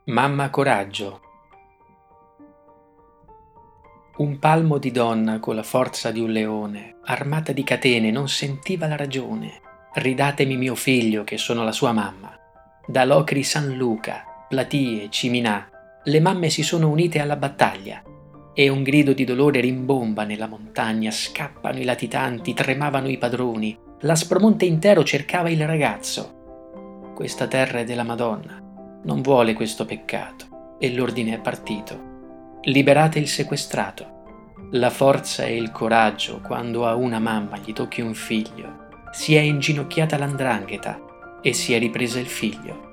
Mamma coraggio. Un palmo di donna con la forza di un leone, armata di catene, non sentiva la ragione. Ridatemi mio figlio che sono la sua mamma. Da Locri San Luca, Platie, Ciminà, le mamme si sono unite alla battaglia e un grido di dolore rimbomba nella montagna, scappano i latitanti, tremavano i padroni, l'Aspromonte intero cercava il ragazzo. Questa terra è della Madonna, non vuole questo peccato e l'ordine è partito. Liberate il sequestrato. La forza e il coraggio quando a una mamma gli tocchi un figlio. Si è inginocchiata l''ndrangheta e si è ripresa il figlio.